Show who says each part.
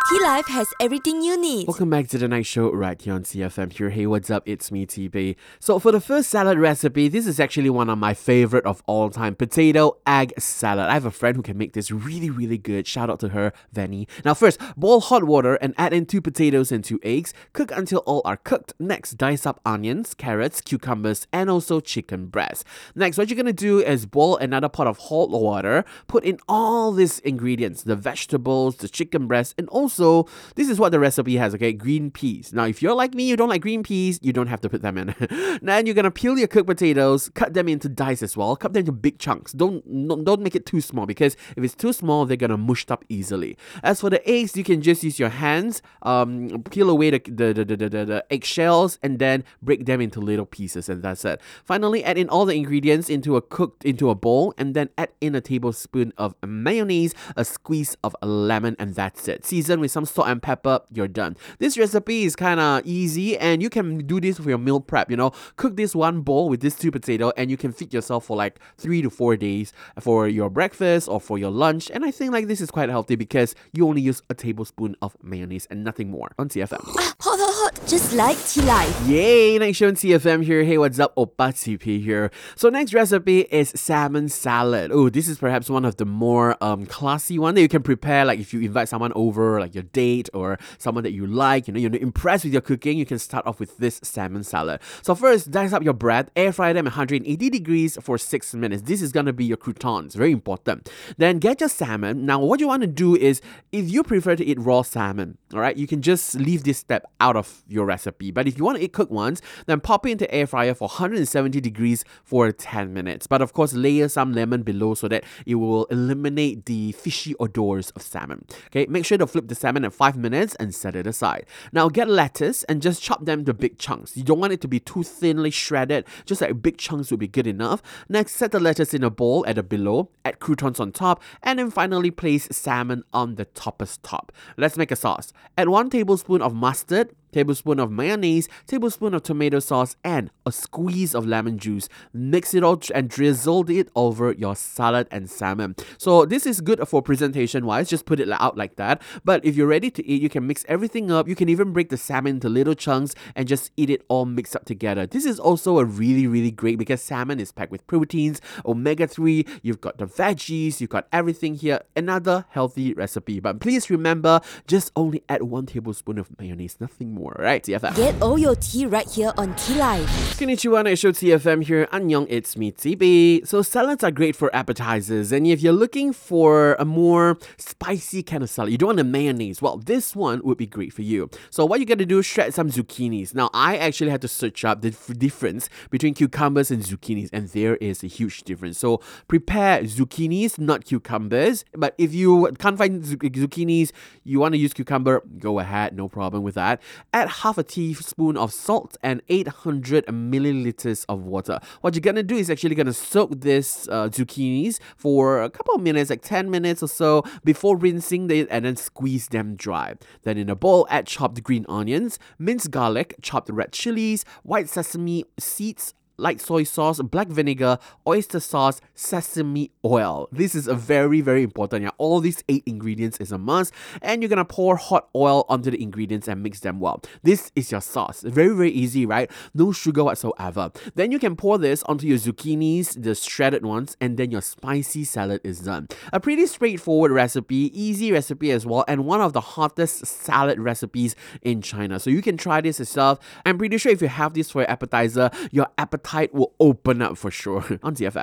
Speaker 1: T-Life has everything you need.
Speaker 2: Welcome back to the night show right here on CFM here. Hey, what's up? It's me, TB. So for the first salad recipe, this is actually one of my favorite of all time. Potato egg salad. I have a friend who can make this really, really good. Shout out to her, Vanny. Now first, boil hot water and add in 2 potatoes and 2 eggs. Cook until all are cooked. Next, dice up onions, carrots, cucumbers, and also chicken breast. Next, what you're going to do is boil another pot of hot water. Put in all these ingredients, the vegetables, the chicken breast, and also this is what the recipe has, okay? Green peas. Now, if you're like me, you don't like green peas, you don't have to put them in. Then you're gonna peel your cooked potatoes, cut them into dice as well, cut them into big chunks. Don't make it too small because if it's too small, they're gonna mush up easily. As for the eggs, you can just use your hands, peel away the eggshells, and then break them into little pieces, and that's it. Finally, add in all the ingredients into a bowl, and then add in a tablespoon of mayonnaise, a squeeze of a lemon, and that's it. Season with some salt and pepper, you're done. This recipe is kind of easy, and you can do this for your meal prep, Cook this one bowl with this 2 potato, and you can feed yourself for like 3 to 4 days for your breakfast or for your lunch. And I think like this is quite healthy because you only use a tablespoon of mayonnaise and nothing more on CFM.
Speaker 1: Hot, just like T-Life.
Speaker 2: Yay! Night show on CFM here. Hey, what's up? Oppa TP here. So next recipe is salmon salad. Oh, this is perhaps one of the more classy one that you can prepare. Like if you invite someone over, like your date or someone that you like, you're impressed with your cooking, you can start off with this salmon salad. So first, dice up your bread, air fry them at 180 degrees for 6 minutes. This is gonna be your croutons, very important. Then get your salmon. Now, what you want to do is, if you prefer to eat raw salmon, all right, you can just leave this step out of your recipe. But if you want to eat cooked ones, then pop it into air fryer for 170 degrees for 10 minutes. But of course, layer some lemon below so that it will eliminate the fishy odors of salmon. Okay, make sure to flip the salmon at 5 minutes and set it aside. Now get lettuce and just chop them to big chunks. You don't want it to be too thinly shredded, just like big chunks will be good enough. Next, set the lettuce in a bowl at the below, add croutons on top, and then finally place salmon on the topper's top. Let's make a sauce. Add 1 tablespoon of mustard, tablespoon of mayonnaise, tablespoon of tomato sauce, and a squeeze of lemon juice. Mix it all and drizzle it over your salad and salmon. So this is good for presentation wise, just put it out like that. But if you're ready to eat, you can mix everything up. You can even break the salmon into little chunks and just eat it all mixed up together. This is also a really, really great because salmon is packed with proteins, omega-3, you've got the veggies, you've got everything here. Another healthy recipe. But please remember, just only add 1 tablespoon of mayonnaise, nothing more. Right, TFM.
Speaker 1: Get all your tea right here on T-Life.
Speaker 2: Konnichiwa, Night Show TFM here. Annyeong, it's me, TB. So salads are great for appetizers, and if you're looking for a more spicy kind of salad, you don't want a mayonnaise, well, this one would be great for you. So what you gotta do is shred some zucchinis. Now, I actually had to search up the difference between cucumbers and zucchinis, and there is a huge difference. So prepare zucchinis, not cucumbers. But if you can't find zucchinis, you want to use cucumber, go ahead, no problem with that. Add half a teaspoon of salt and 800 milliliters of water. What you're gonna do is actually gonna soak this zucchinis for a couple of minutes, like 10 minutes or so, before rinsing it, and then squeeze them dry. Then in a bowl, add chopped green onions, minced garlic, chopped red chilies, white sesame seeds, light soy sauce, black vinegar, oyster sauce, sesame oil. This is a very, very important. Yeah, all these 8 ingredients is a must. And you're gonna pour hot oil onto the ingredients and mix them well. This is your sauce. Very, very easy, right? No sugar whatsoever. Then you can pour this onto your zucchinis, the shredded ones, and then your spicy salad is done. A pretty straightforward recipe, easy recipe as well, and one of the hottest salad recipes in China. So you can try this yourself. I'm pretty sure if you have this for your appetizer, your appetite will open up for sure on TFM.